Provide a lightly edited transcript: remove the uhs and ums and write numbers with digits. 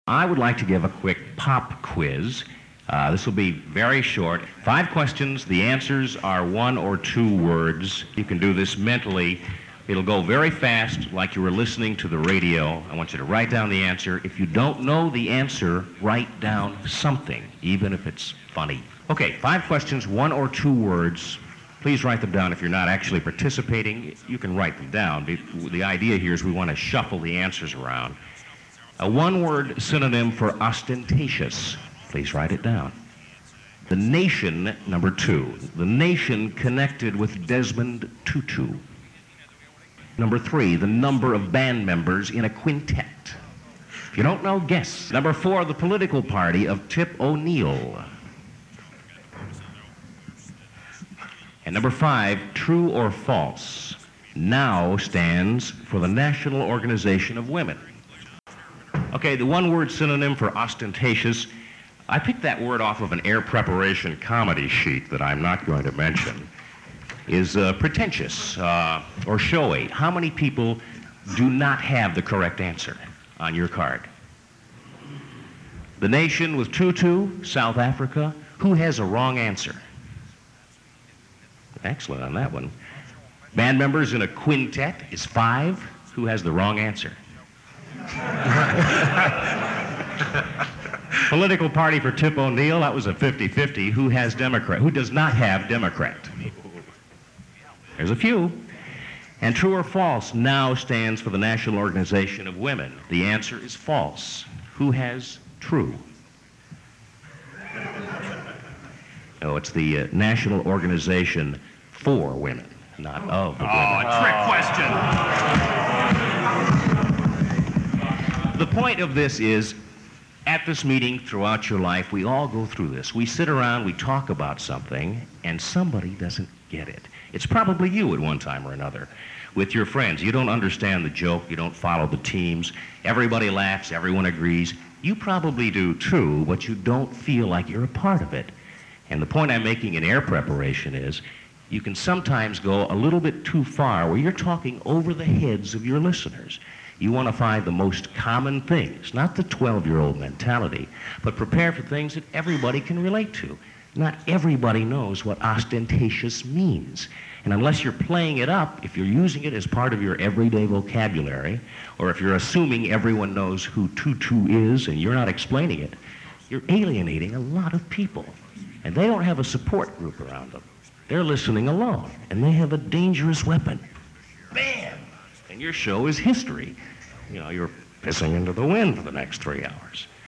I would like to give a quick pop quiz. This will be very short. 5 questions. The answers are 1 or 2 words. You can do this mentally. It'll go very fast, like you were listening to the radio. I want you to write down the answer. If you don't know the answer, write down something, even if it's funny. Okay, 5 questions, 1 or 2 words. Please write them down. If you're not actually participating, you can write them down. The idea here is we want to shuffle the answers around. A 1-word synonym for ostentatious. Please write it down. The nation, number 2. The nation connected with Desmond Tutu. Number 3, the number of band members in a quintet. If you don't know, guess. Number 4, the political party of Tip O'Neill. And number 5, true or false, now stands for the National Organization of Women. Okay, the 1-word synonym for ostentatious, I picked that word off of an air preparation comedy sheet that I'm not going to mention, is pretentious or showy. How many people do not have the correct answer on your card? The nation with Tutu, South Africa. Who has a wrong answer? Excellent on that one. Band members in a quintet is 5. Who has the wrong answer? Political party for Tip O'Neill, that was a 50-50. Who has Democrat? Who does not have Democrat? There's a few. And true or false now stands for the National Organization of Women. The answer is false. Who has true? No, it's the National Organization for Women, not of the women. Oh, a trick question. The point of this is, at this meeting, throughout your life, we all go through this. We sit around, we talk about something, and somebody doesn't get it. It's probably you at one time or another. With your friends, you don't understand the joke, you don't follow the teams, everybody laughs, everyone agrees. You probably do too, but you don't feel like you're a part of it. And the point I'm making in air preparation is, you can sometimes go a little bit too far where you're talking over the heads of your listeners. You want to find the most common things, not the 12-year-old mentality, but prepare for things that everybody can relate to. Not everybody knows what ostentatious means. And unless you're playing it up, if you're using it as part of your everyday vocabulary, or if you're assuming everyone knows who Tutu is and you're not explaining it, you're alienating a lot of people. And they don't have a support group around them. They're listening alone, and they have a dangerous weapon. Bam! And your show is history. You know, you're pissing into the wind for the next 3 hours.